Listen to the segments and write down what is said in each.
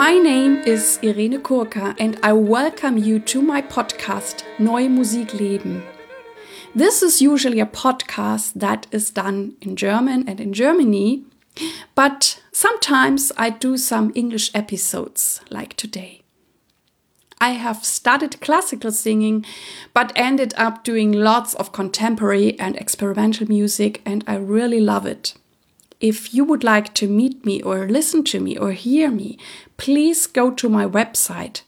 My name is Irene Kurka and I welcome you to my podcast Neue Musik leben. This is usually a podcast that is done in German and in Germany, but sometimes I do some English episodes like today. I have studied classical singing, but ended up doing lots of contemporary and experimental music, and I really love it. If you would like to meet me or listen to me or hear me, please go to my website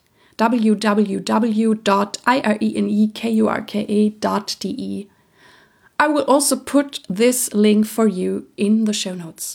www.irenekurka.de. I will also put this link for you in the show notes.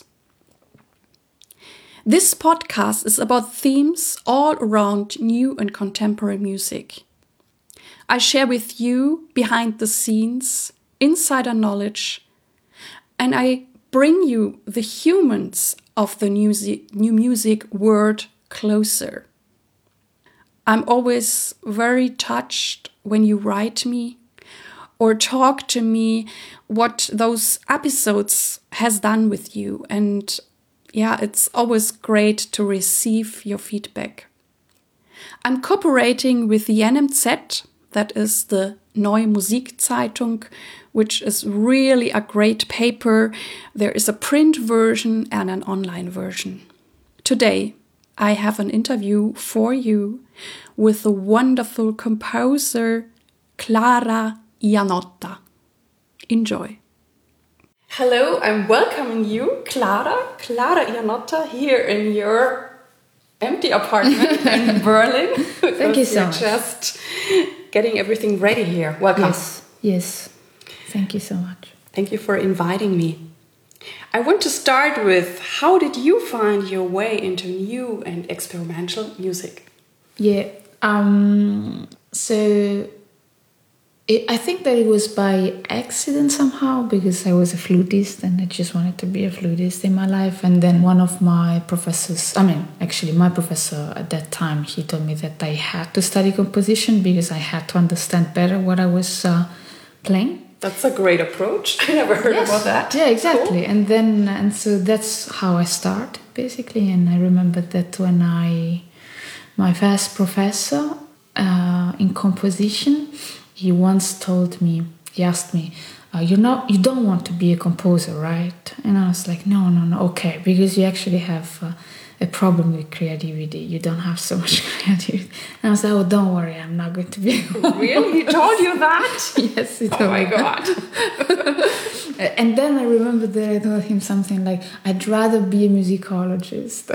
This podcast is about themes all around new and contemporary music. I share with you behind the scenes, insider knowledge, and I bring you the humans of the new music world closer. I'm always very touched when you write me or talk to me what those episodes has done with you. And yeah, it's always great to receive your feedback. I'm cooperating with the NMZ, that is the Neue Musikzeitung, which is really a great paper. There is a print version and an online version. Today, I have an interview for you with the wonderful composer Clara Ianotta. Enjoy. Hello, I'm welcoming you, Clara Ianotta, here in your empty apartment in Berlin. Thank you so much. Just getting everything ready here. Welcome. Yes. Thank you so much. Thank you for inviting me. I want to start with, how did you find your way into new and experimental music? Yeah. I think that it was by accident somehow, because I was a flutist and I just wanted to be a flutist in my life. And then one of my professors, my professor at that time, he told me that I had to study composition because I had to understand better what I was playing. That's a great approach. I never heard about that. Yeah, exactly. Cool. And so that's how I started, basically. And I remember that when my first professor in composition, he once he asked me, you don't want to be a composer, right? And I was like, no, okay, because you actually have a problem with creativity. You don't have so much creativity. And I was like, oh, don't worry, I'm not going to be a composer. Really? He told you that? Yes, he told me. Oh my God. And then I remember that I told him something like, I'd rather be a musicologist.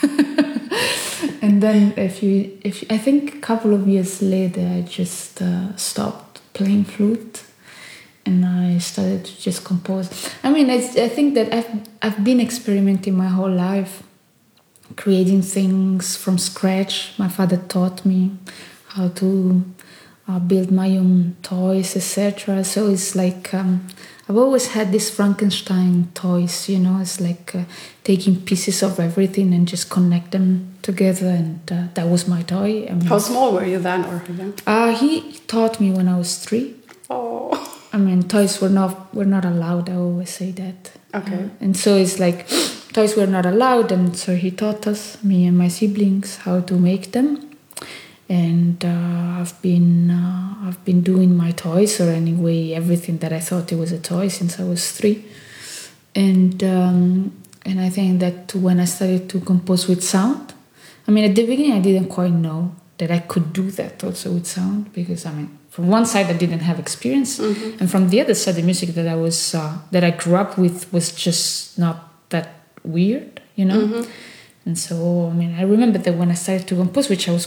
And then I think a couple of years later, I just stopped playing flute and I started to just compose. I think that I've been experimenting my whole life, creating things from scratch. My father taught me how to build my own toys, etc. So it's like I've always had these Frankenstein toys, it's like taking pieces of everything and just connect them together, and that was my toy. How small were you then, or young? He taught me when I was 3. Oh. Toys were not allowed. I always say that. Okay. And so it's like toys were not allowed, and so he taught us, me and my siblings, how to make them. And I've been doing my toys, or anyway everything that I thought it was a toy, since I was 3. And I think that when I started to compose with sound, at the beginning I didn't quite know that I could do that also with sound, because from one side I didn't have experience, and from the other side the music that I grew up with was just not that weird, And so I remember that when I started to compose, which I was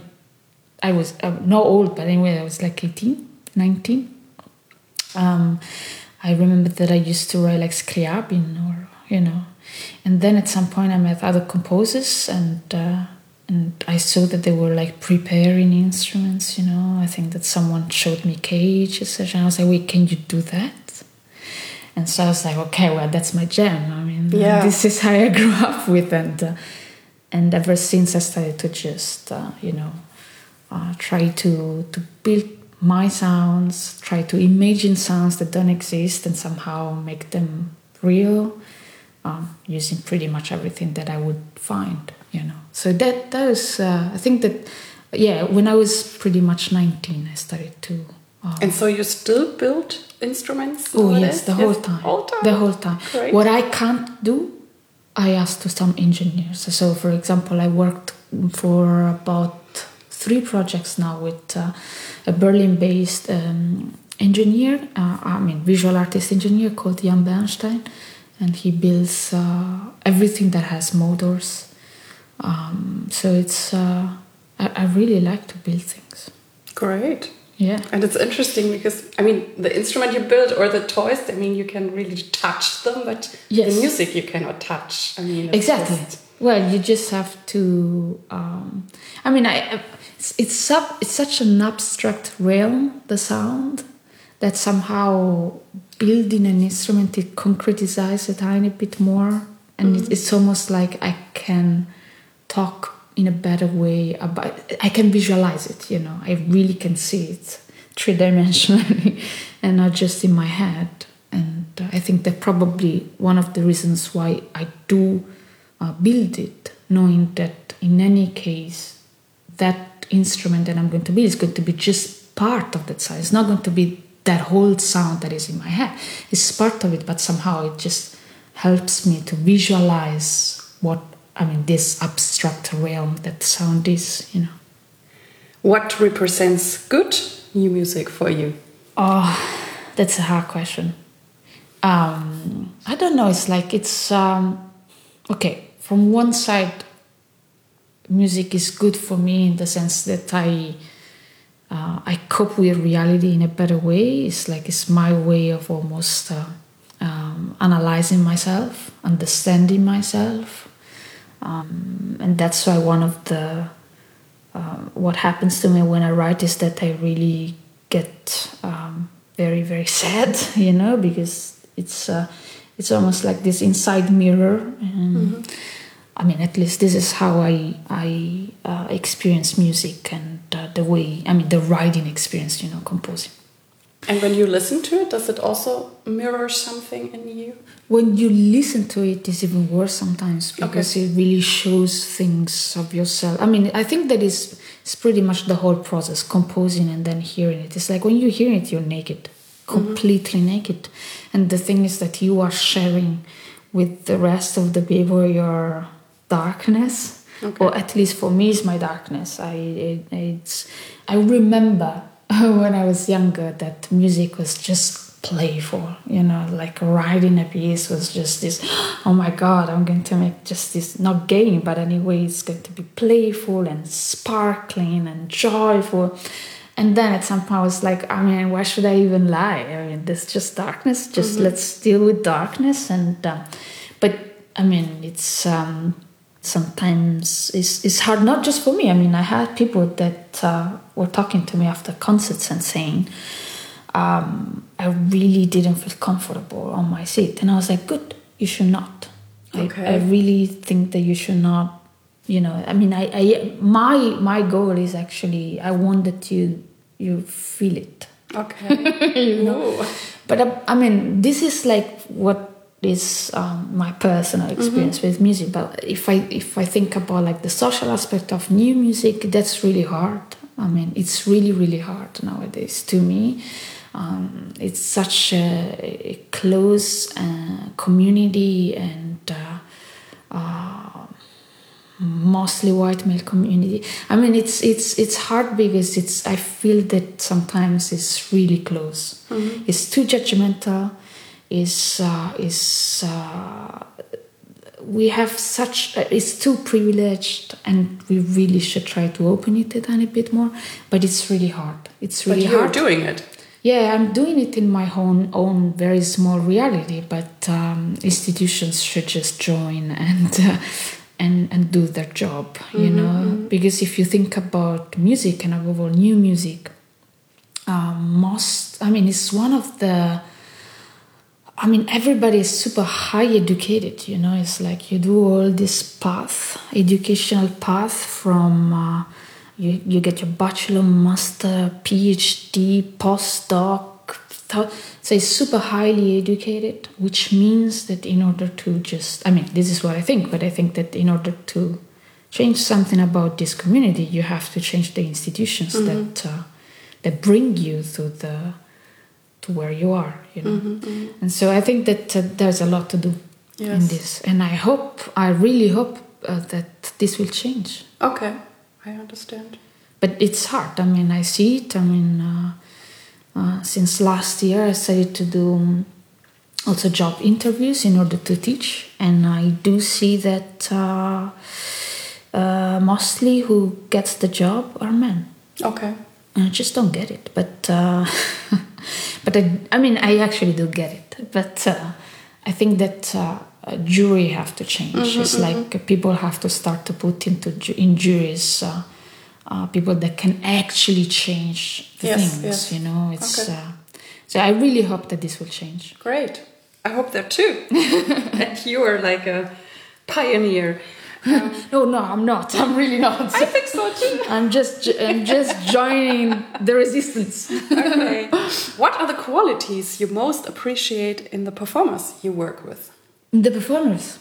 not old, but anyway, I was like 18, 19. I remember that I used to write like Scriabin, or and then at some point I met other composers, and I saw that they were like preparing instruments. I think that someone showed me Cage, etc. And I was like, wait, can you do that? And so I was like, okay, well, that's my jam. This is how I grew up with, and ever since I started to just try to build my sounds, try to imagine sounds that don't exist and somehow make them real, using pretty much everything that I would find. So that was, I think that, when I was pretty much 19, I started to. And so you still build instruments? Oh, yes, the whole time. The whole time. Great. What I can't do, I asked to some engineers. So, for example, I worked for about 3 projects now with a Berlin-based engineer, visual artist engineer called Jan Bernstein, and he builds everything that has motors. So it's I really like to build things. Great. Yeah. And it's interesting because, the instrument you build or the toys, you can really touch them, but the music you cannot touch. Exactly. Well, you just have to. It's such an abstract realm, the sound, that somehow building an instrument, it concretizes a tiny bit more, and it's almost like I can talk in a better way about. I can visualize it. I really can see it 3-dimensionally, and not just in my head. And I think that probably one of the reasons why I do build it, knowing that in any case, that instrument that I'm going to build is going to be just part of that sound. It's not going to be that whole sound that is in my head. It's part of it, but somehow it just helps me to visualize this abstract realm that sound is, What represents good new music for you? Oh, that's a hard question. I don't know. It's like okay. From one side, music is good for me in the sense that I cope with reality in a better way. It's my way of almost analyzing myself, understanding myself, and that's why one of the what happens to me when I write is that I really get very, very sad, because it's almost like this inside mirror. And, at least this is how I experience music and the way, the writing experience, composing. And when you listen to it, does it also mirror something in you? When you listen to it, it's even worse sometimes because it really shows things of yourself. I think that it's pretty much the whole process, composing and then hearing it. It's like when you hear it, you're naked, completely naked. And the thing is that you are sharing with the rest of the people your darkness. Or at least for me, it's my darkness. I remember when I was younger that music was just playful, like writing a piece was just this, oh my God, I'm going to make just this, not game, but anyway, it's going to be playful and sparkling and joyful. And then at some point I was like, why should I even lie? There's just darkness, just let's deal with darkness. And but it's sometimes it's hard, not just for me. I had people that were talking to me after concerts and saying, I really didn't feel comfortable on my seat. And I was like, good, you should not. I really think that you should not, my goal is actually, I want that you feel it. Okay. But this is like what is my personal experience with music. But if I think about like the social aspect of new music, that's really hard. It's really, really hard nowadays to me. It's such a close community and mostly white male community. It's hard because I feel that sometimes it's really close. It's too judgmental. We have it's too privileged, and we really should try to open it a tiny bit more. But it's really hard. It's really hard. But you're doing it. Yeah, I'm doing it in my own very small reality. But institutions should just join and do their job. Because if you think about music and above all new music, it's one of the. Everybody is super high educated, It's like you do all this educational path from you get your bachelor, master, PhD, postdoc. So it's super highly educated, which means that in order to this is what I think, but I think that in order to change something about this community, you have to change the institutions that bring you to where you are, you know. And so I think that there's a lot to do in this, and I really hope that this will change. Okay, I understand. But it's hard. I mean, I see it. I mean, since last year, I started to do also job interviews in order to teach, and I do see that mostly who gets the job are men. Okay. And I just don't get it. But I mean, I actually do get it. But I think that jury have to change. It's like people have to start to put in juries people that can actually change the things. You know, it's so I really hope that this will change. Great. I hope that too. And you are like a pioneer. No, I'm not. I'm really not. I think so too. I'm just joining the resistance. Okay. What are the qualities you most appreciate in the performers you work with? The performers,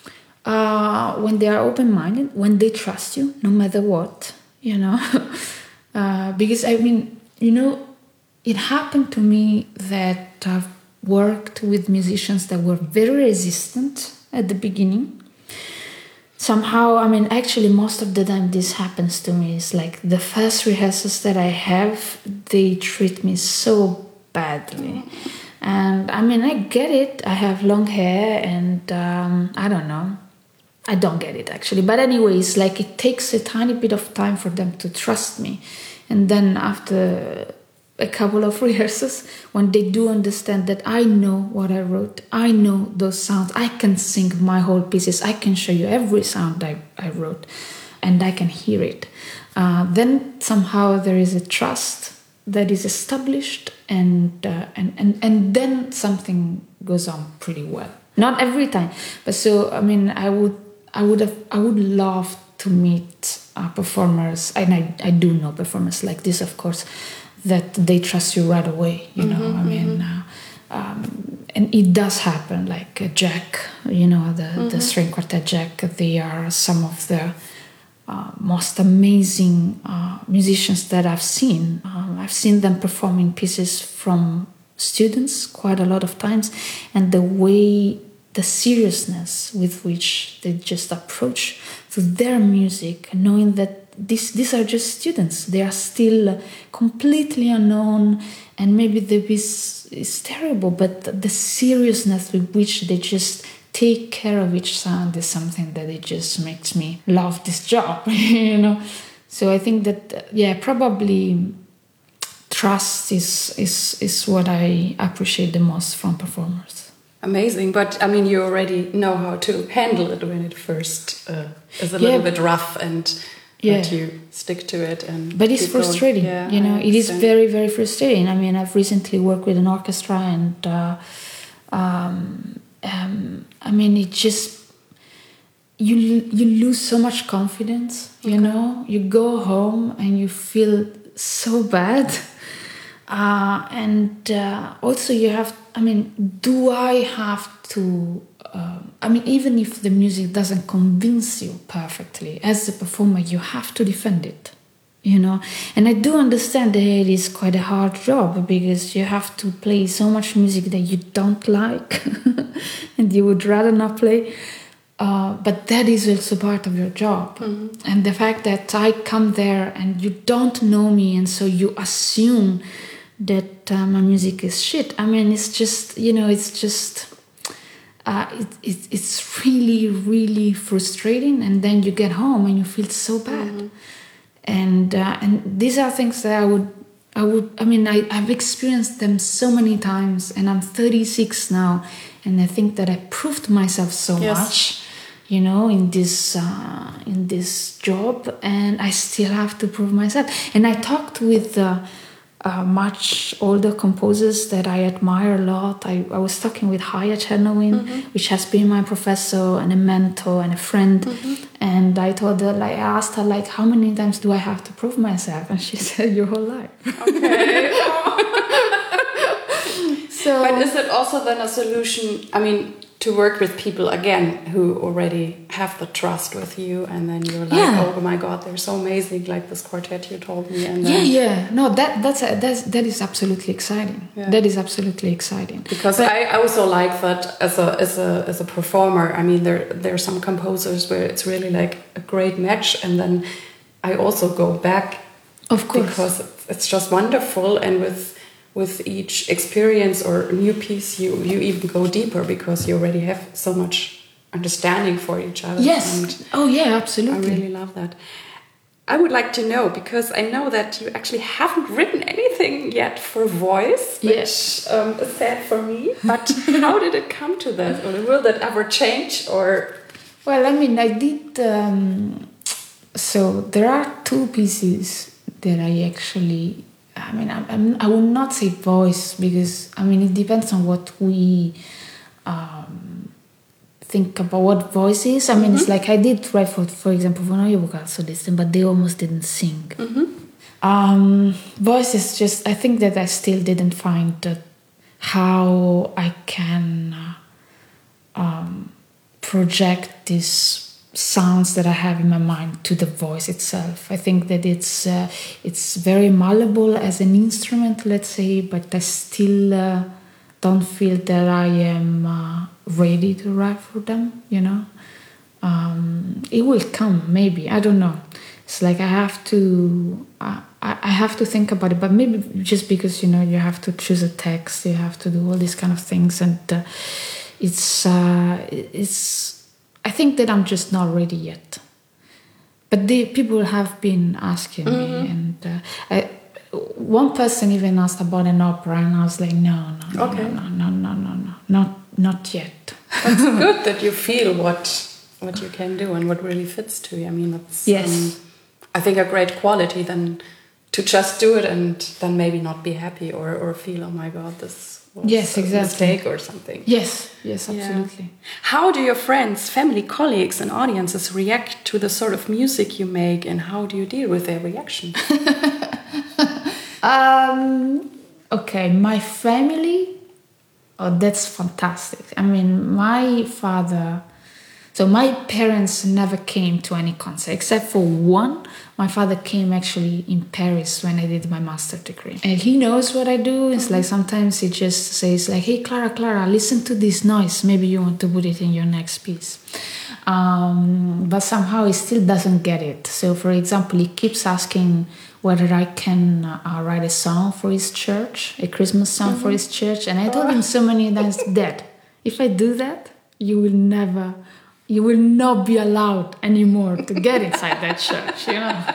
when they are open-minded, when they trust you, no matter what, you know. Because I mean, you know, it happened to me that I've worked with musicians that were very resistant at the beginning. Somehow, I mean, actually, most of the time this happens to me. It's like the first rehearsals that I have, they treat me so badly. And I mean, I get it. I have long hair and I don't know. I don't get it, actually. But anyways, like it takes a tiny bit of time for them to trust me. And then after a couple of rehearsals, when they do understand that I know what I wrote, I know those sounds, I can sing my whole pieces, I can show you every sound I wrote, and I can hear it. Then somehow there is a trust that is established, and then something goes on pretty well. Not every time, but so I mean, I would love to meet performers, and I do know performers like this, of course, that they trust you right away, you know. I mean, and it does happen. Like Jack, you know, the string quartet Jack. They are some of the most amazing musicians that I've seen. I've seen them performing pieces from students quite a lot of times, and the seriousness with which they just approach to their music, knowing that these are just students. They are still completely unknown, and maybe the piece is terrible, but the seriousness with which they just take care of each sound is something that it just makes me love this job, you know. So I think that probably trust is what I appreciate the most from performers. Amazing, but I mean, you already know how to handle it when it first is a little bit rough, and that you stick to it. But it's frustrating, you know. It is very, very frustrating. I mean, I've recently worked with an orchestra, and I mean, it just you lose so much confidence. You know, you go home and you feel so bad. And also you have, I mean, do I have to, I mean, even if the music doesn't convince you perfectly, as a performer, you have to defend it, you know. And I do understand that it is quite a hard job, because you have to play so much music that you don't like and you would rather not play. But that is also part of your job. And the fact that I come there and you don't know me, and so you assume that my music is shit. I mean, it's just, you know, it's just, it's really, really frustrating. And then you get home and you feel so bad. And these are things that I mean, I've experienced them so many times, and I'm 36 now, and I think that I proved myself so much, you know, in this job, and I still have to prove myself. And I talked with much older composers that I admire a lot. I was talking with Haya Chernovin, which has been my professor and a mentor and a friend. And I told her, like, I asked her, like, how many times do I have to prove myself? And she said, your whole life. Okay. But is it also then a solution, I mean, to work with people again who already have the trust with you, and then you're like, Yeah. oh my God, they're so amazing, like this quartet you told me. And then, Yeah. No, that is absolutely exciting. Yeah. That is absolutely exciting. Because I also like that as a performer. I mean, there are some composers where it's really like a great match, and then I also go back, Of course. because it's just wonderful, and with each experience or new piece, you even go deeper because you already have so much understanding for each other. Yes. And Oh yeah, I absolutely. really love that. I would like to know, because I know that you actually haven't written anything yet for voice, which Yes. is sad for me. But how did it come to that? Or will that ever change? Or Well, I mean, I did. So there are two pieces that I actually. I mean, I would not say voice, because I mean it depends on what we think about what voice is. I mean, it's like I did write for example, for Noia Vocal Solisten, but they almost didn't sing. Voice is just. I think that I still didn't find how I can project these sounds that I have in my mind to the voice itself. I think that it's very malleable as an instrument, let's say, but I still don't feel that I am ready to write for them. You know, it will come, maybe. I don't know. It's like I have to. I have to think about it, but maybe just because you have to choose a text, you have to do all these kind of things, and it's. I think that I'm just not ready yet. But people have been asking me, and one person even asked about an opera, and I was like, no, not yet. it's good that you feel what you can do and what really fits to you. I mean, that's Yes. I think a great quality than to just do it and then maybe not be happy or feel, oh my God, this was Yes, a exactly. mistake or something. Yes, absolutely. How do your friends, family, colleagues, and audiences react to the sort of music you make, and how do you deal with their reaction? Okay, my family. Oh, that's fantastic. I mean, my father. So my parents never came to any concert except for one. My father came actually in Paris when I did my master's degree. And he knows what I do. It's like sometimes he just says like, hey, Clara, listen to this noise. Maybe you want to put it in your next piece. But somehow he still doesn't get it. So for example, he keeps asking whether I can write a song for his church, a Christmas song for his church. And I told him so many times, Dad, if I do that, you will not be allowed anymore to get inside that church,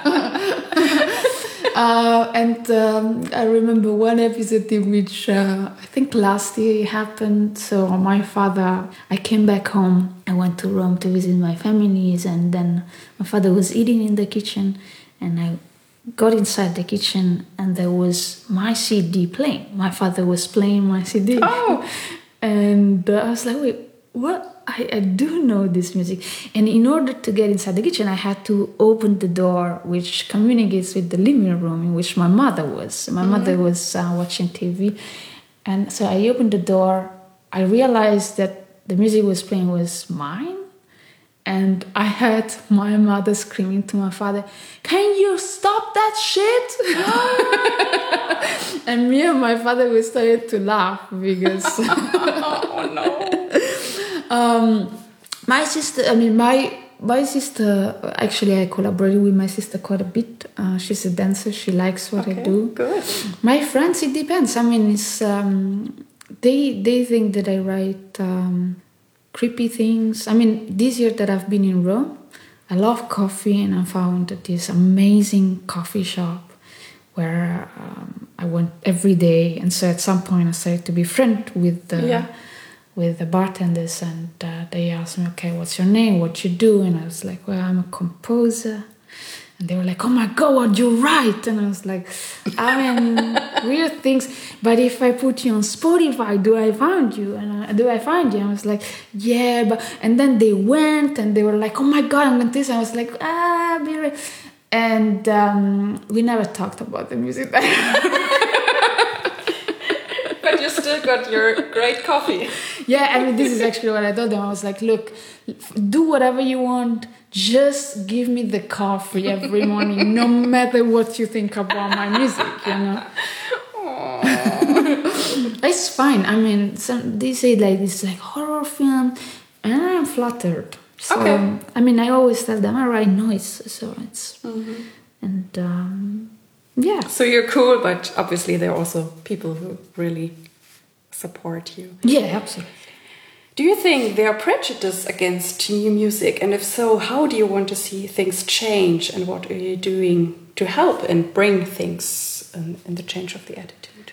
And I remember one episode in which I think last year it happened. So I came back home. I went to Rome to visit my families, and then my father was eating in the kitchen, and I got inside the kitchen, and there was my CD playing. My father was playing my CD. Oh. And I was like, wait, what? I do know this music. And in order to get inside the kitchen, I had to open the door, which communicates with the living room in which my mother was. My mother was watching TV. And so I opened the door. I realized that the music was playing was mine. And I heard my mother screaming to my father, can you stop that shit? And me and my father, we started to laugh because... Oh, no. My sister, actually I collaborated with my sister quite a bit. She's a dancer. She likes what I do. Good. My friends, it depends. I mean, it's they think that I write creepy things. I mean, this year that I've been in Rome, I love coffee, and I found this amazing coffee shop where I went every day. And so at some point I started to be friend with the bartenders, and they asked me, okay, what's your name, what you do? And I was like, well, I'm a composer. And they were like, oh my God, what you write? And I was like, I mean, weird things. But if I put you on Spotify, do I find you? And do I find you? And I was like, yeah. But and then they went, and they were like, oh my God, I'm going to this. And I was like, be right. And we never talked about the music. But you you still got your great coffee. Yeah, I mean, this is actually what I told them. I was like, look, do whatever you want. Just give me the coffee every morning, no matter what you think about my music, you know. It's fine. I mean, they say like this like horror film, and I'm flattered. So, Okay. I mean, I always tell them I write noise, so it's and yeah. So you're cool, but obviously there are also people who really support you. Yeah, absolutely. Do you think there are prejudices against new music? And if so, how do you want to see things change? And what are you doing to help and bring things in the change of the attitude?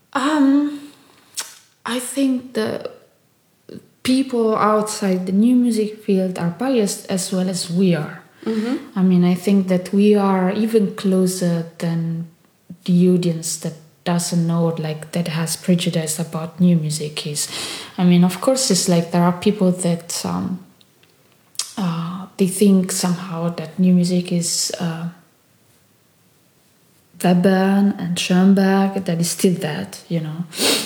I think the people outside the new music field are biased as well as we are. I mean, I think that we are even closer than the audience that doesn't know, like, that has prejudice about new music is. I mean, of course, it's like there are people that they think somehow that new music is Webern and Schoenberg, that is still that, you know.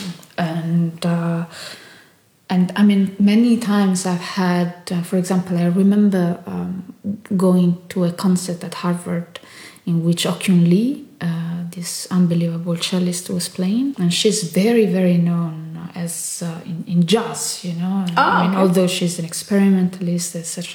And I mean, many times I've had, for example, I remember going to a concert at Harvard in which Okyun Lee, this unbelievable cellist, was playing. And she's very, very known as in jazz, you know. I mean, although she's an experimentalist, etc.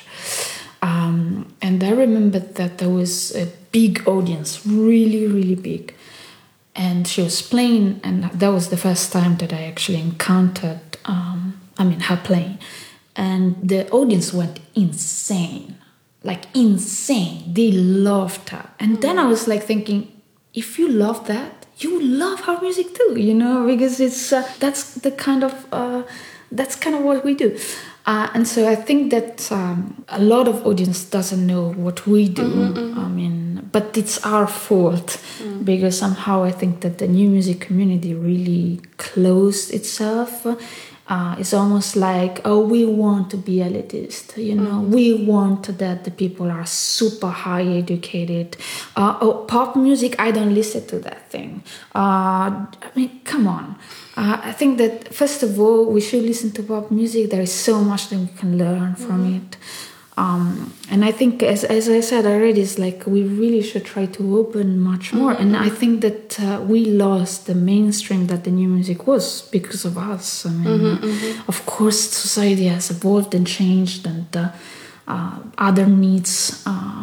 And I remember that there was a big audience, really, really big. And she was playing, and that was the first time that I actually encountered her playing. And the audience went insane, like insane. They loved her. And then I was like thinking, if you love that, you love her music too, you know, because it's that's kind of what we do. And so I think that a lot of audience doesn't know what we do. I mean, but it's our fault because somehow I think that the new music community really closed itself. It's almost like, oh, we want to be elitist, you know, we want that the people are super high educated. Pop music, I don't listen to that thing. I mean, come on. I think that, first of all, we should listen to pop music. There is so much that we can learn from it. And I think, as I said already, it's like we really should try to open much more. And I think that we lost the mainstream that the new music was because of us. I mean, of course, society has evolved and changed, and other needs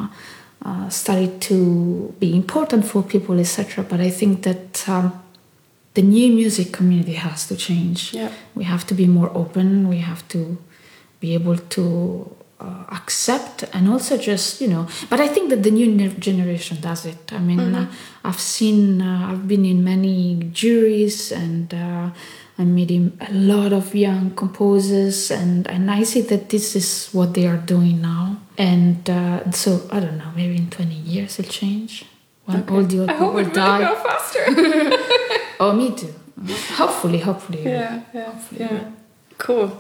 started to be important for people, etc. But I think that the new music community has to change. Yeah. We have to be more open. We have to be able to accept, and also just, you know, but I think that the new generation does it. I mean, I've been in many juries, and I'm meeting a lot of young composers, and I see that this is what they are doing now. And so, I don't know, maybe in 20 years it'll change. When all the old people I hope it die. will go faster. Oh, me too. Hopefully. Yeah. Cool.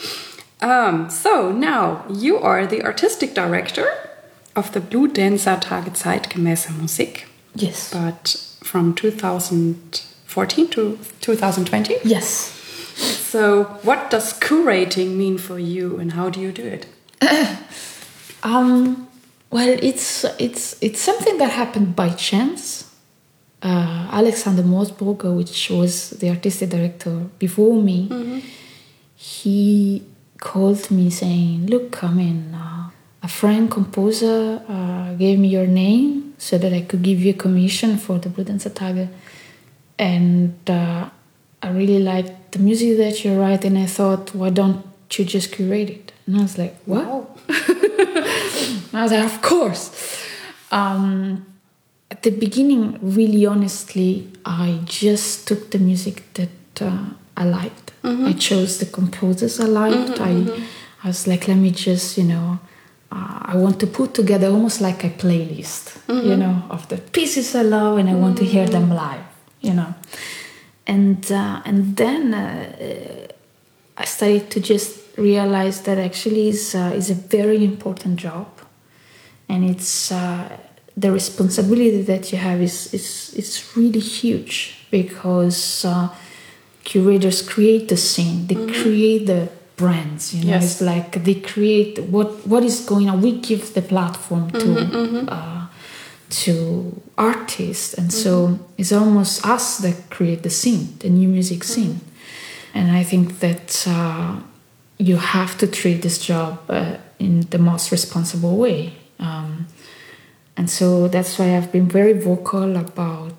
So now you are the artistic director of the Bluedancer-Tage zeitgemäße Musik. Yes. But from 2014 to 2020? Yes. So what does curating mean for you, and how do you do it? Well, it's something that happened by chance. Alexander Moosbrugger, which was the artistic director before me, he called me saying, look, I mean, a friend composer gave me your name so that I could give you a commission for the Bluedancer-Tage. And I really liked the music that you write, and I thought, why don't you just curate it? And I was like, what? Wow. And I was like, of course. At the beginning, really honestly, I just took the music that I liked. I chose the composers I liked. I was like, let me just, you know, I want to put together almost like a playlist, you know, of the pieces I love, and I want to hear them live, you know. And then I started to just realize that actually is a very important job, and it's the responsibility that you have is really huge, because curators create the scene, they create the brands, you know. Yes. It's like they create what is going on. We give the platform to artists, and so it's almost us that create the scene, the new music scene. And I think that you have to treat this job in the most responsible way. And so that's why I've been very vocal about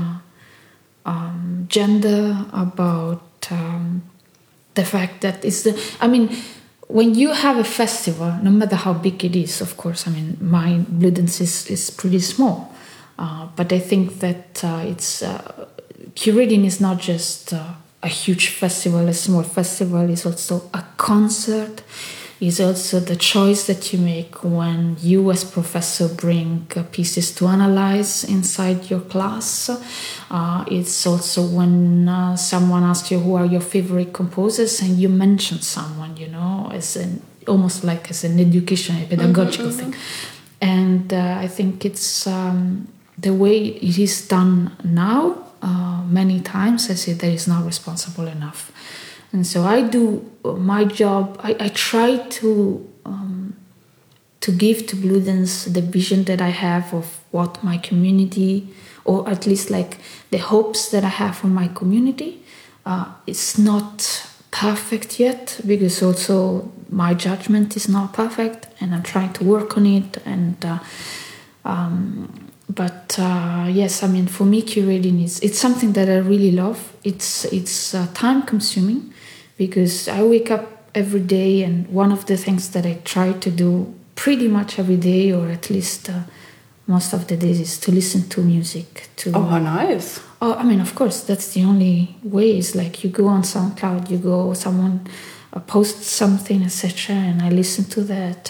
gender, about the fact that when you have a festival, no matter how big it is, of course, my Bluedance is pretty small. But I think that curating is not just a huge festival, a small festival. Is also a concert. Is also the choice that you make when you as professor bring pieces to analyze inside your class. It's also when someone asks you who are your favorite composers and you mention someone, you know, almost like as an education, a pedagogical thing. And I think it's the way it is done now. Many times I say that is not responsible enough. And so I do my job. I try to give to Bluedance the vision that I have of what my community, or at least like the hopes that I have for my community. It's not perfect yet, because also my judgment is not perfect, and I'm trying to work on it. And yes, for me, curating it's something that I really love. It's time consuming, because I wake up every day, and one of the things that I try to do pretty much every day, or at least most of the days, is to listen to music. Oh, how nice! Oh, of course, that's the only way. Is like you go on SoundCloud, someone posts something, etc., and I listen to that,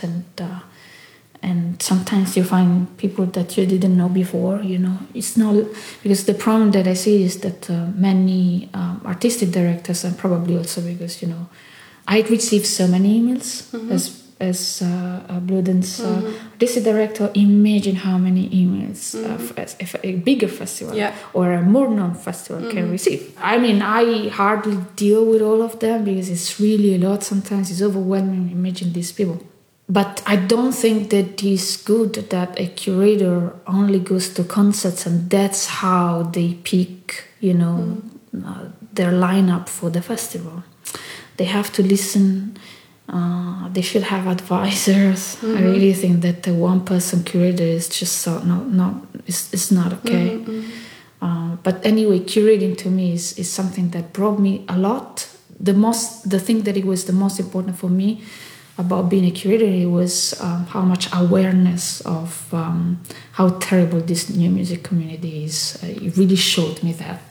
and sometimes you find people that you didn't know before, you know. It's not, because the problem that I see is that many artistic directors, and probably also because, you know, I receive so many emails as a Bluedance artistic director. Imagine how many emails a bigger festival or a more known festival can receive. I hardly deal with all of them, because it's really a lot. Sometimes it's overwhelming. Imagine these people. But I don't think that it's good that a curator only goes to concerts and that's how they pick, you know, their lineup for the festival. They have to listen. They should have advisors. I really think that the one-person curator is just it's not okay. But anyway, curating to me is something that brought me a lot. The thing that it was the most important for me about being a curator, it was how much awareness of how terrible this new music community is. It really showed me that,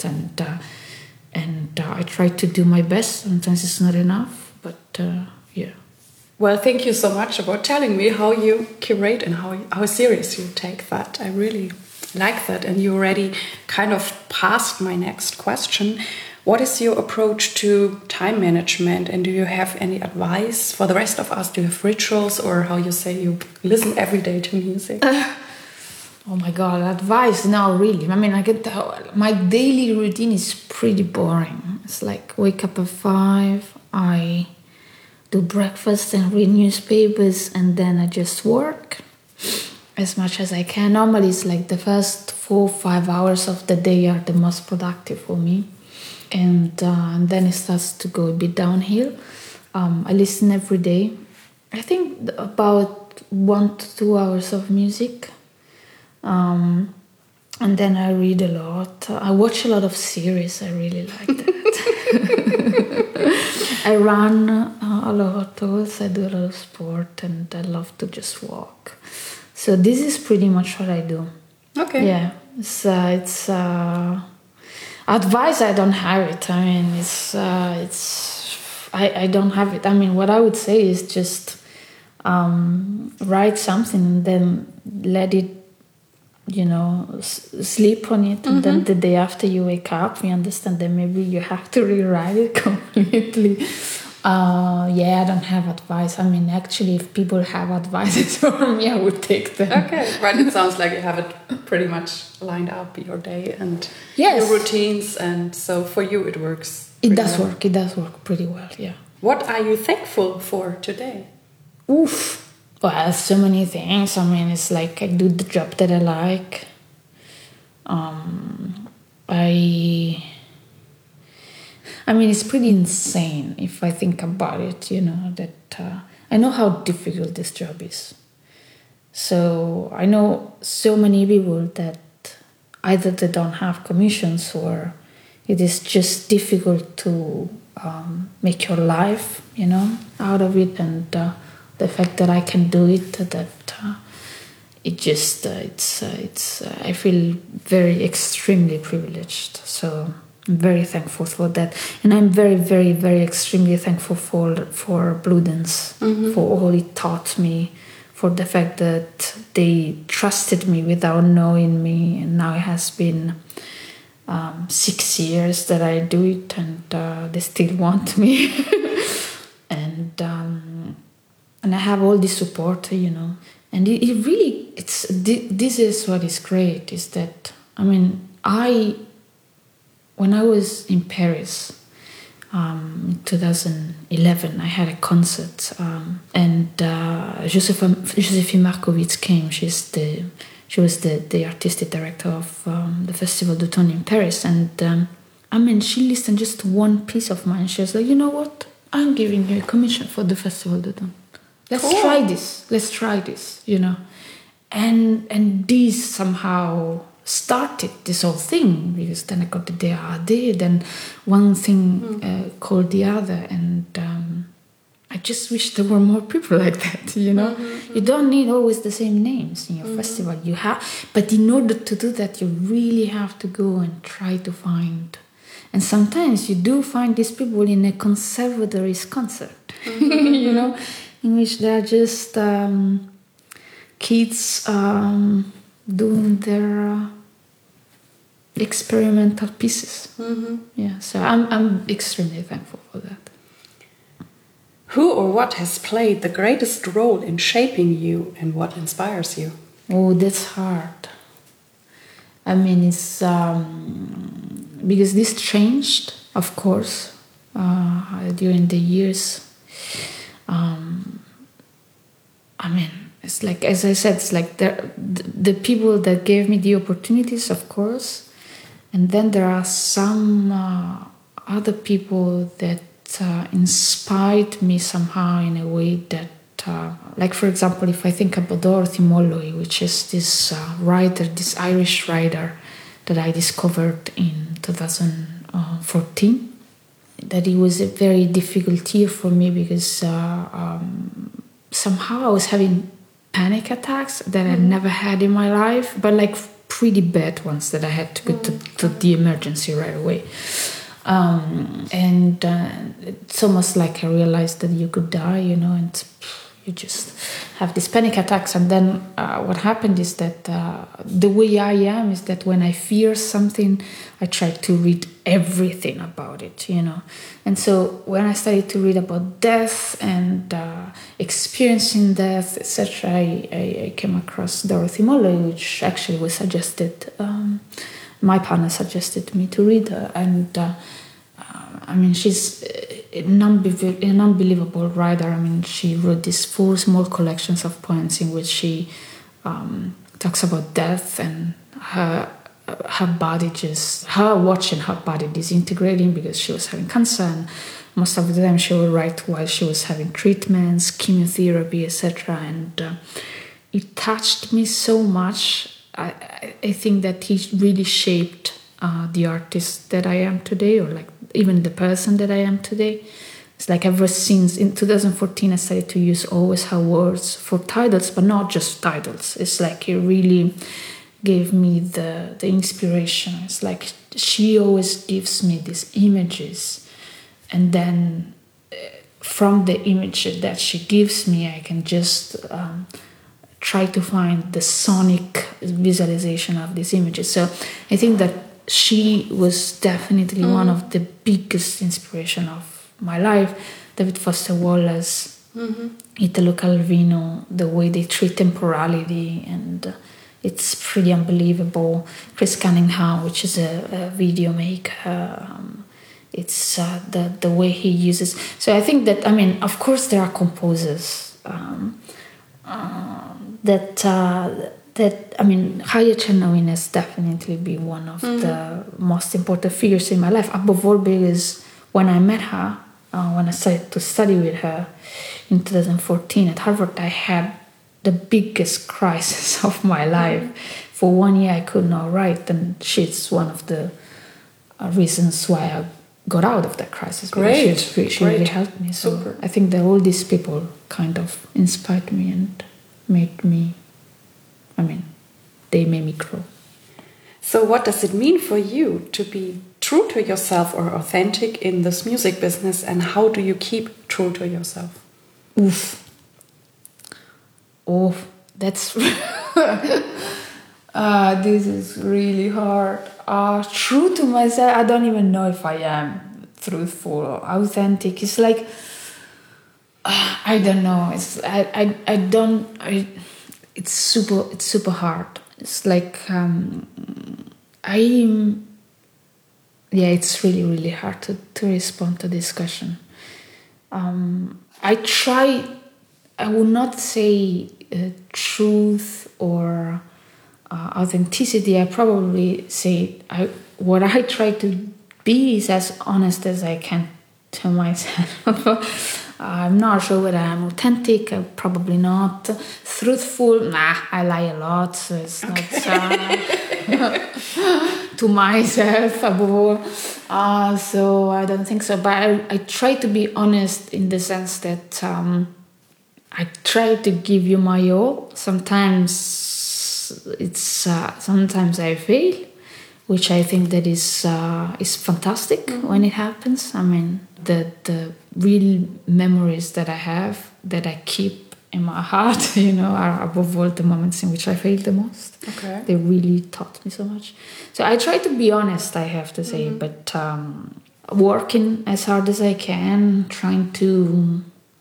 and I tried to do my best. Sometimes it's not enough, but yeah. Well, thank you so much about telling me how you curate and how serious you take that. I really like that, and you already kind of passed my next question. What is your approach to time management, and do you have any advice for the rest of us? Do you have rituals, or how you say you listen every day to music? Oh my God, advice? No, really. I get my daily routine is pretty boring. It's like wake up at 5, I do breakfast and read newspapers, and then I just work as much as I can. Normally it's like the first 4 or 5 hours of the day are the most productive for me. And then it starts to go a bit downhill. I listen every day. I think about 1 to 2 hours of music. And then I read a lot. I watch a lot of series. I really like that. I run a lot also. I do a lot of sport, and I love to just walk. So this is pretty much what I do. Okay. Yeah. It's advice, I don't have it. I don't have it. What I would say is just write something and then let it, you know, sleep on it. And then the day after you wake up, you understand that maybe you have to rewrite it completely. I don't have advice. Actually, if people have advices for me, I would take them. Okay, right. It sounds like you have it pretty much lined up, your day and your routines, and so for you it works. It does work. It does work pretty well, yeah. What are you thankful for today? Oof. Well, so many things. I mean, it's like I do the job that I like. I mean, it's pretty insane if I think about it, you know, that I know how difficult this job is. So I know so many people that either they don't have commissions or it is just difficult to make your life, you know, out of it. And the fact that I can do it, that it just, I feel very extremely privileged. So I'm very thankful for that. And I'm very, very, very extremely thankful for Bluedance, for all it taught me, for the fact that they trusted me without knowing me. And now it has been 6 years that I do it, and they still want me. And I have all this support, you know. And it really, this is what is great, is that, I mean, when I was in Paris, in 2011, I had a concert, and Josephine Markovits came. She was the artistic director of the Festival d'Automne in Paris, and I mean, she listened just to one piece of mine. She was like, you know what? I'm giving you a commission for the Festival d'Automne. Let's try this, you know. And this somehow started this whole thing, because then I got the DAAD, then one thing called the other, and I just wish there were more people like that, you know. You don't need always the same names in your festival. You have, but in order to do that, you really have to go and try to find. And sometimes you do find these people in a conservatory's concert, you know, in which they're just kids doing their experimental pieces. Yeah, so I'm extremely thankful for that. Who or what has played the greatest role in shaping you, and what inspires you? Oh, that's hard. I mean, it's because this changed, of course, during the years. I mean, it's like, as I said, it's like the people that gave me the opportunities, of course, and then there are some other people that inspired me somehow in a way that, like, for example, if I think about Dorothy Molloy, which is this writer, this Irish writer that I discovered in 2014, that it was a very difficult year for me, because somehow I was having panic attacks that I never had in my life, but like pretty bad ones that I had to go to the emergency right away. And it's almost like I realized that you could die, you know, and you just have these panic attacks. And then what happened is that the way I am is that when I fear something, I try to read everything about it, you know. And so when I started to read about death and experiencing death, etc., I came across Dorothy Molloy, which actually was suggested. My partner suggested me to read her, and I mean, she's an unbelievable writer. I mean, she wrote these 4 small collections of poems in which she talks about death and her body, just her watching her body disintegrating because she was having cancer, and most of the time she would write while she was having treatments, chemotherapy, etc. And it touched me so much. I think that he really shaped the artist that I am today, or like even the person that I am today. It's like ever since in 2014 I started to use always her words for titles, but not just titles. It's like it really gave me the inspiration. It's like she always gives me these images, and then from the image that she gives me, I can just try to find the sonic visualization of these images. So I think that she was definitely one of the biggest inspiration of my life. David Foster Wallace, Italo Calvino, the way they treat temporality, and it's pretty unbelievable. Chris Cunningham, which is a video maker. It's the way he uses. So I think that, I mean, of course there are composers that I mean, Haya Chernovin has definitely been one of the most important figures in my life. Above all, because when I met her, when I started to study with her in 2014 at Harvard, I had the biggest crisis of my life. For 1 year, I could not write, and she's one of the reasons why I got out of that crisis. Great. She really helped me. So Super. I think that all these people kind of inspired me and made me, I mean, they made me grow. So what does it mean for you to be true to yourself or authentic in this music business, and how do you keep true to yourself? Oof. Oh, that's... this is really hard. True to myself, I don't even know if I am truthful or authentic. It's like... I don't know. It's super hard. It's like it's really hard to respond to this question. I would not say truth or authenticity. I probably say what I try to be is as honest as I can to myself. I'm not sure whether I'm authentic, probably not. Truthful, I lie a lot, so it's not to myself above all. So I don't think so. But I try to be honest in the sense that I try to give you my all. Sometimes sometimes I fail, which I think that is fantastic when it happens. I mean, the real memories that I have, that I keep in my heart, are above all the moments in which I failed the most. Okay. They really taught me so much. So I try to be honest, I have to say, but working as hard as I can, trying to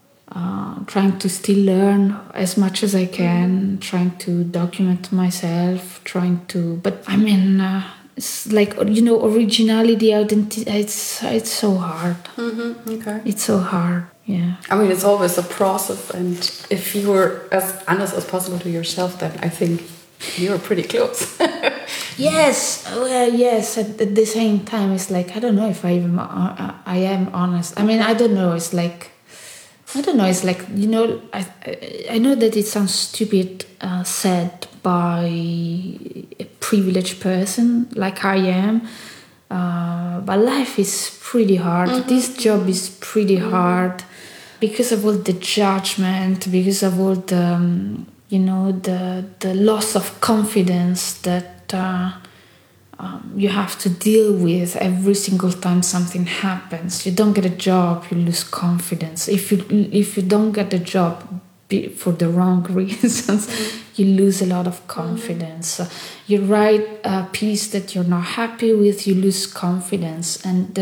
still learn as much as I can, trying to document myself, but I mean, it's like, originality, identity, it's so hard. Okay. It's so hard, yeah. I mean, it's always a process, and if you were as honest as possible to yourself, then I think you're pretty close. Yes, yes. At the same time, it's like, I don't know if I am honest. I mean, I don't know. It's like, I don't know. It's like, I know that it sounds stupid, said by a privileged person like I am, but life is pretty hard. This job is pretty hard because of all the judgment, because of all the the loss of confidence that you have to deal with every single time something happens. You don't get a job, you lose confidence. If you don't get a job for the wrong reasons, you lose a lot of confidence. You write a piece that you're not happy with, you lose confidence, and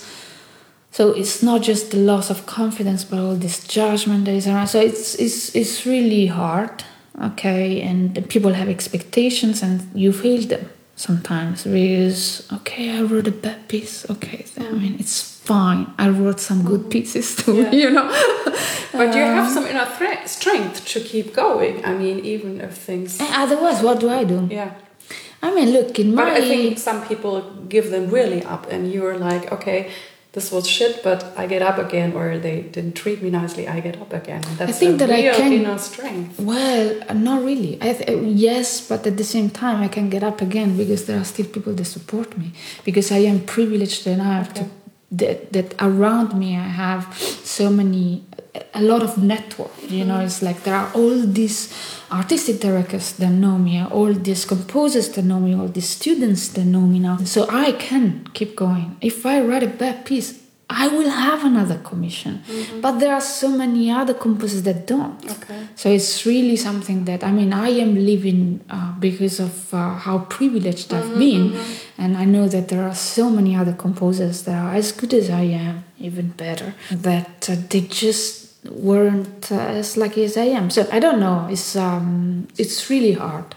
so it's not just the loss of confidence, but all this judgment that is around. So it's really hard, okay? And people have expectations, and you fail them sometimes because, okay, I wrote a bad piece. Okay, I mean, it's fine. I wrote some good pieces too, But you have some inner strength to keep going. I mean, even if things... Otherwise, what do I do? Yeah. I mean, look, But I think some people give them really up, and you're like, okay, this was shit, but I get up again, or they didn't treat me nicely, I get up again. That's I think that real I can, inner strength. Well, not really. Yes, but at the same time, I can get up again because there are still people that support me. Because I am privileged enough that around me I have a lot of network. It's like there are all these artistic directors that know me, all these composers that know me, all these students that know me now. So I can keep going. If I write a bad piece, I will have another commission. But there are so many other composers that don't. Okay. So it's really something that, I mean, I am living because of how privileged I've been. And I know that there are so many other composers that are as good as I am, even better, that they just weren't as lucky as I am. So I don't know. It's really hard.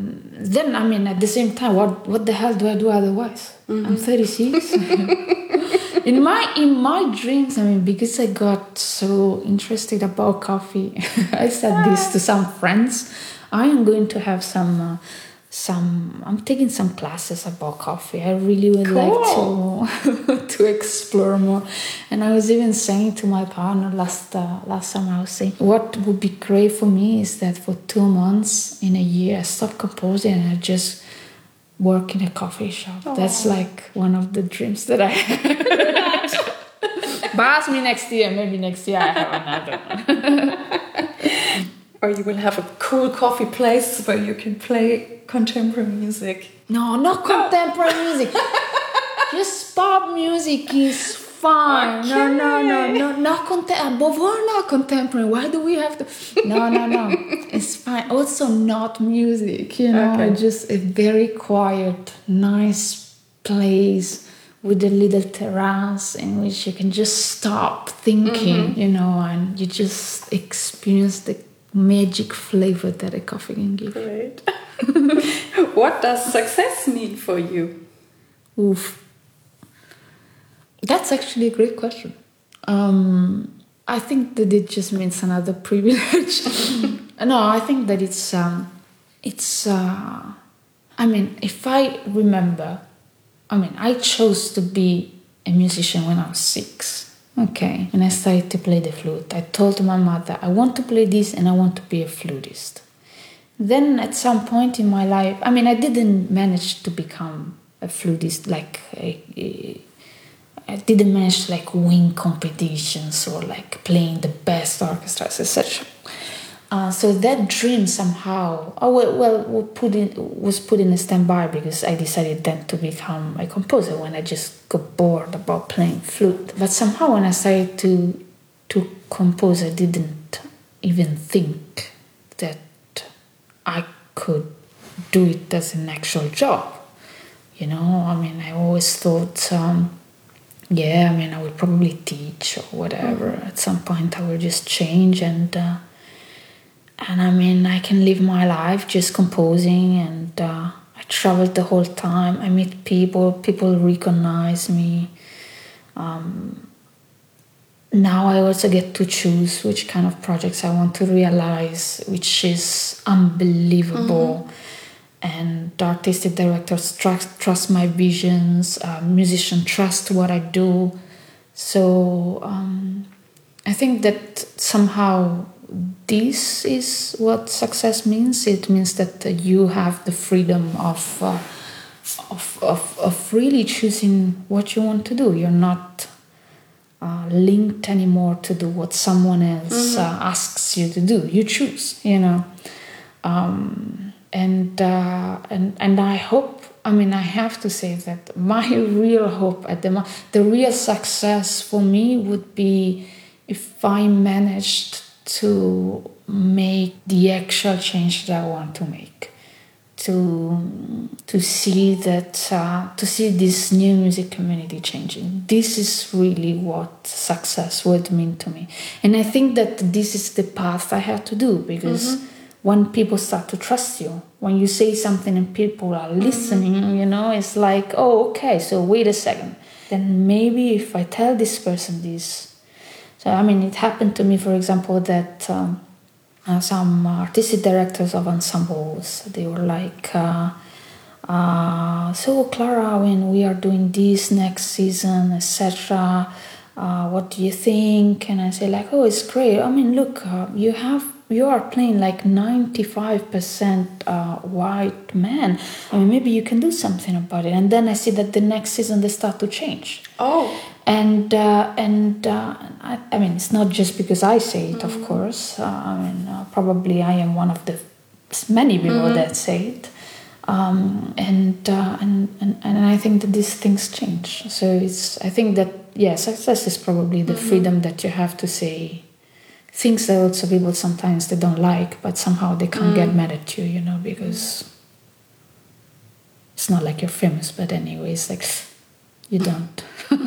Then, I mean, at the same time, what the hell do I do otherwise? I'm 36. in my dreams, I mean, because I got so interested about coffee, I said this to some friends. I am going to have I'm taking some classes about coffee. I really would like to explore more. And I was even saying to my partner last time, I was saying, what would be great for me is that for 2 months in a year, I stop composing and I just work in a coffee shop. Aww. That's like one of the dreams that I have. But ask me next year, maybe next year I have another one. Or you will have a cool coffee place where you can play contemporary music. No, not contemporary music. Just pop music is fine. Okay. No, not above all, not contemporary. Why do we have to? No. It's fine. Also, not music. You know, okay. Just a very quiet, nice place with a little terrace in which you can just stop thinking. You know, and you just experience the magic flavor that a coffee can give. Great. What does success mean for you? Oof. That's actually a great question. I think that it just means another privilege. No, I think that I mean, if I remember, I chose to be a musician when I was 6. Okay, and I started to play the flute. I told my mother, I want to play this and I want to be a flutist. Then at some point in my life, I didn't manage to become a flutist, like I didn't manage to like win competitions or like playing the best orchestras, etc. So that dream somehow, was put in a standby because I decided then to become a composer when I just got bored about playing flute. But somehow when I started to compose, I didn't even think that I could do it as an actual job. You know, I always thought, I would probably teach or whatever. At some point, I will just change and I can live my life just composing, and I travel the whole time. I meet people recognize me. Now I also get to choose which kind of projects I want to realize, which is unbelievable. And artistic directors trust my visions, musicians trust what I do. So I think that somehow this is what success means. It means that you have the freedom of really choosing what you want to do. You're not linked anymore to do what someone else asks you to do. You choose, you know. And I hope, I have to say that my real hope at the real success for me would be if I managed to make the actual change that I want to make, to see this new music community changing. This is really what success would mean to me, and I think that this is the path I have to do, because when people start to trust you, when you say something and people are listening, you know, it's like, oh, okay, so wait a second, then maybe if I tell this person this. So, it happened to me, for example, that some artistic directors of ensembles, they were like, so Clara, when we are doing this next season, etc., what do you think? And I say like, oh, it's great. Look, you are playing like 95% white men. Maybe you can do something about it. And then I see that the next season they start to change. Oh. And it's not just because I say it, of course. Probably I am one of the many people that say it. And I think that these things change. So I think that, success is probably the freedom that you have to say things that also people sometimes they don't like, but somehow they can't get mad at you, you know, because it's not like you're famous, but anyways, like you don't.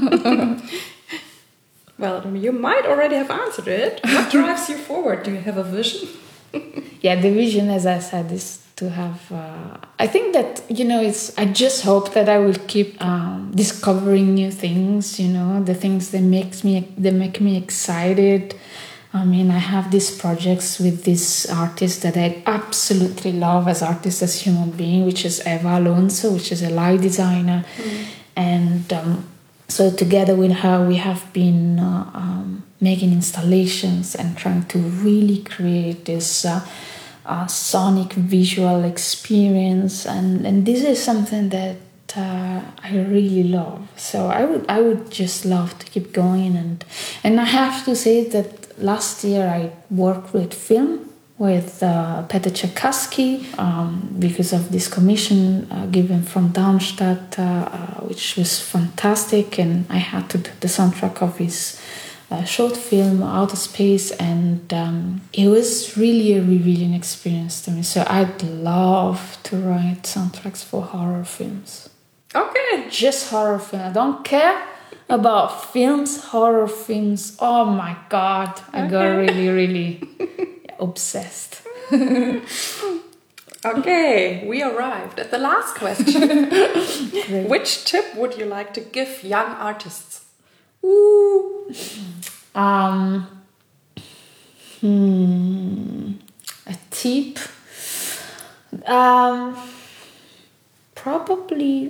Well, you might already have answered it. What drives you forward? Do you have a vision? Yeah, the vision, as I said, is to have. I think that I just hope that I will keep discovering new things. The things that make me excited. I mean, I have these projects with this artist that I absolutely love as artist, as human being, which is Eva Alonso, which is a light designer, and so together with her, we have been making installations and trying to really create this sonic visual experience, and this is something that I really love. So I would just love to keep going, and I have to say that last year I worked with film with Peter Tchaikovsky because of this commission given from Darmstadt, which was fantastic, and I had to do the soundtrack of his short film Outer Space, and it was really a revealing experience to me. So I'd love to write soundtracks for horror films. Okay. Just horror film. I don't care about films, horror films. Oh my God, I got really, really obsessed. Okay, we arrived at the last question. Which tip would you like to give young artists? Ooh. A tip. Probably.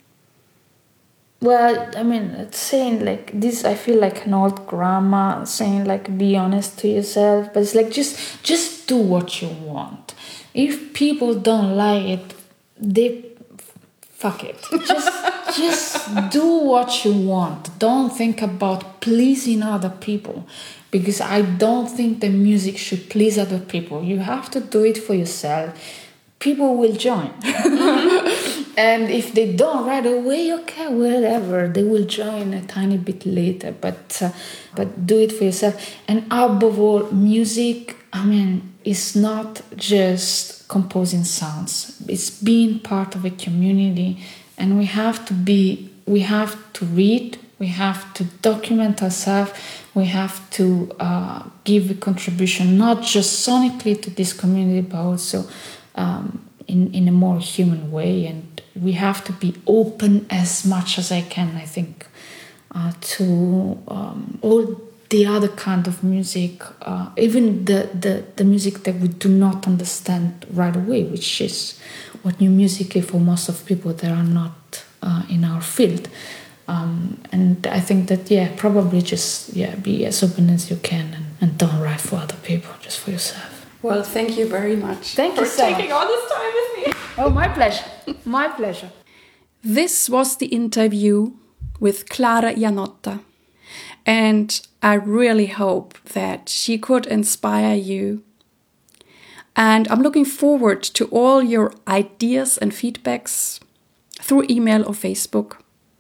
Well, I mean, it's saying like this. I feel like an old grandma saying like, "Be honest to yourself." But it's like just do what you want. If people don't like it, they fuck it. Just do what you want. Don't think about pleasing other people, because I don't think the music should please other people. You have to do it for yourself. People will join. And if they don't right away, okay, whatever. They will join a tiny bit later. But do it for yourself. And above all, music, I mean, is not just composing sounds. It's being part of a community. And we have to read, we have to document ourselves, we have to give a contribution, not just sonically to this community, but also in a more human way. And we have to be open as much as I can, I think, to all the other kind of music, even the music that we do not understand right away, which is what new music is for most of people that are not in our field. And I think that, probably just be as open as you can, and don't write for other people, just for yourself. Well, thank you very much for taking all this time with me. Oh, my pleasure. My pleasure. This was the interview with Clara Janotta. And I really hope that she could inspire you. And I'm looking forward to all your ideas and feedbacks through email or Facebook.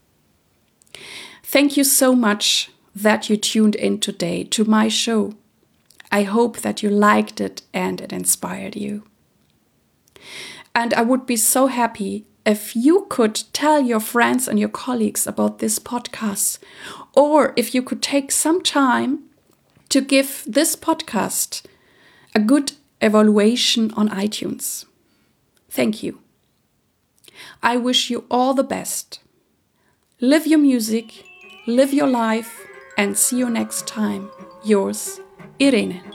Thank you so much that you tuned in today to my show. I hope that you liked it and it inspired you. And I would be so happy if you could tell your friends and your colleagues about this podcast, or if you could take some time to give this podcast a good evaluation on iTunes. Thank you. I wish you all the best. Live your music, live your life, and see you next time. Yours, Irene.